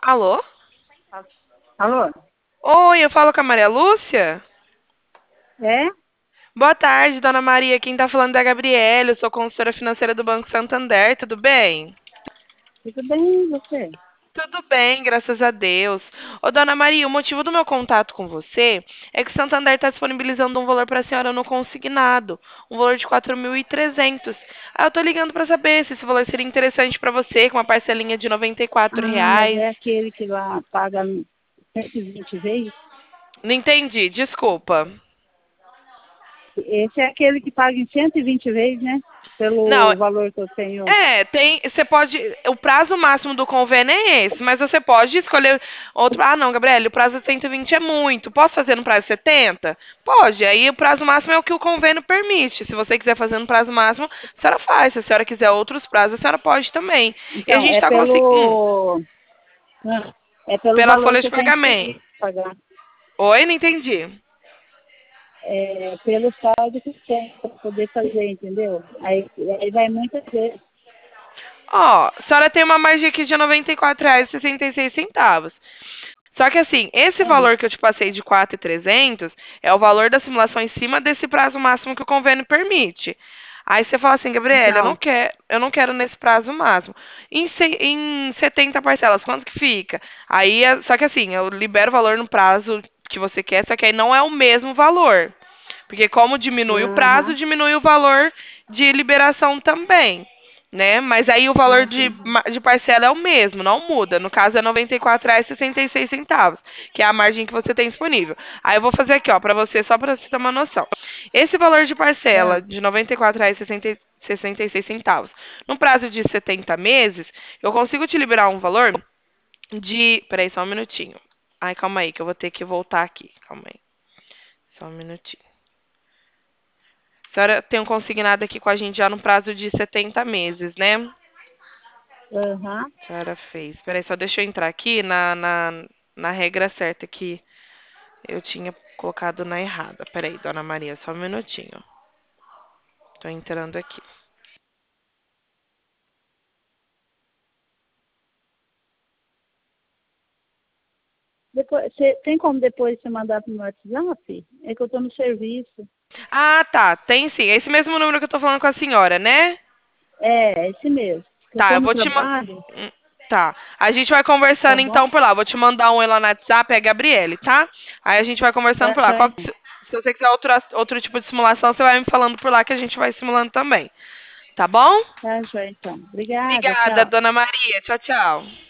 Alô? Alô? Oi, eu falo com a Maria Lúcia? É? Boa tarde, dona Maria. Quem tá falando é a Gabriela. Eu sou consultora financeira do Banco Santander. Tudo bem? Tudo bem, e você? Tudo bem, graças a Deus. Ô, dona Maria, o motivo do meu contato com você é que o Santander está disponibilizando um valor para a senhora no consignado, um valor de 4.300. Eu tô ligando para saber se esse valor seria interessante para você, com uma parcelinha de R$ 94 Ah, mas reais. é aquele que lá paga 120 vezes? Não entendi, desculpa. Esse é aquele que paga em 120 vezes, né? Não, Pelo valor que eu tenho. você pode, o prazo máximo do convênio é esse, mas você pode escolher outro. Ah, não, Gabriele, o prazo de 120 é muito. Posso fazer no prazo de 70? Pode. Aí o prazo máximo é o que o convênio permite. Se você quiser fazer no prazo máximo, a senhora faz. Se a senhora quiser outros prazos, a senhora pode também. E a Então, gente é está conseguindo. pelo. É pelo Pela valor folha que de eu tenho pagamento. que pagar. Oi, não entendi. É pelo saldo que eu tenho para poder fazer, entendeu? Aí vai muitas vezes. Ó, a senhora tem uma margem aqui de R$ 94,66. Só que assim, esse Ah, valor que eu te passei de 4.300 é o valor da simulação em cima desse prazo máximo que o convênio permite. Aí você fala assim, Gabriela, então, eu não quero nesse prazo máximo. Em 70 parcelas, quanto que fica? Aí, só que assim, eu libero o valor no prazo que você quer, só que aí não é o mesmo valor. Porque como diminui o prazo, aham, diminui o valor de liberação também, né? Mas aí o valor entendi. de parcela é o mesmo, não muda. No caso é R$ 94,66, que é a margem que você tem disponível. Aí eu vou fazer aqui, ó, para você, só para você ter uma noção. Esse valor de parcela Ah, de R$ 94,66, no prazo de 70 meses, eu consigo te liberar um valor de. Peraí, só um minutinho. Ai, calma aí, que eu vou ter que voltar aqui. Calma aí. Só um minutinho. A senhora tem um consignado aqui com a gente já no prazo de 70 meses, né? aham, A senhora fez. Peraí, só deixa eu entrar aqui na regra certa que eu tinha colocado na errada. Peraí, dona Maria, só um minutinho. Tô entrando aqui. depois, tem como depois você mandar para o meu WhatsApp? É que eu estou no serviço. Ah, tá. Tem sim. É esse mesmo número que eu tô falando com a senhora, né? É esse mesmo. Eu Tá, estou eu no vou te trabalho, Tá. A gente vai tá conversando bom? então por lá. Vou te mandar um oi lá no WhatsApp, é Gabriele, tá? Aí a gente vai conversando Tá, por lá. já então. Se você quiser outro tipo de simulação, você vai me falando por lá que a gente vai simulando também. Tá bom? Tá, já então. Obrigada, Obrigada, tchau. dona Maria. Tchau, tchau.